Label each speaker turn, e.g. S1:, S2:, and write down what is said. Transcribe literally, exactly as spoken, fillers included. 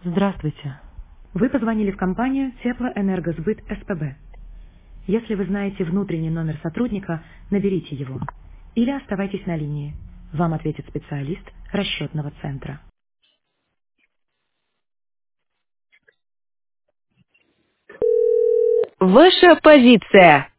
S1: Здравствуйте. Вы позвонили в компанию Теплоэнергосбыт СПБ. Если вы знаете внутренний номер сотрудника, наберите его. Или оставайтесь на линии. Вам ответит специалист расчетного центра.
S2: Ваша позиция.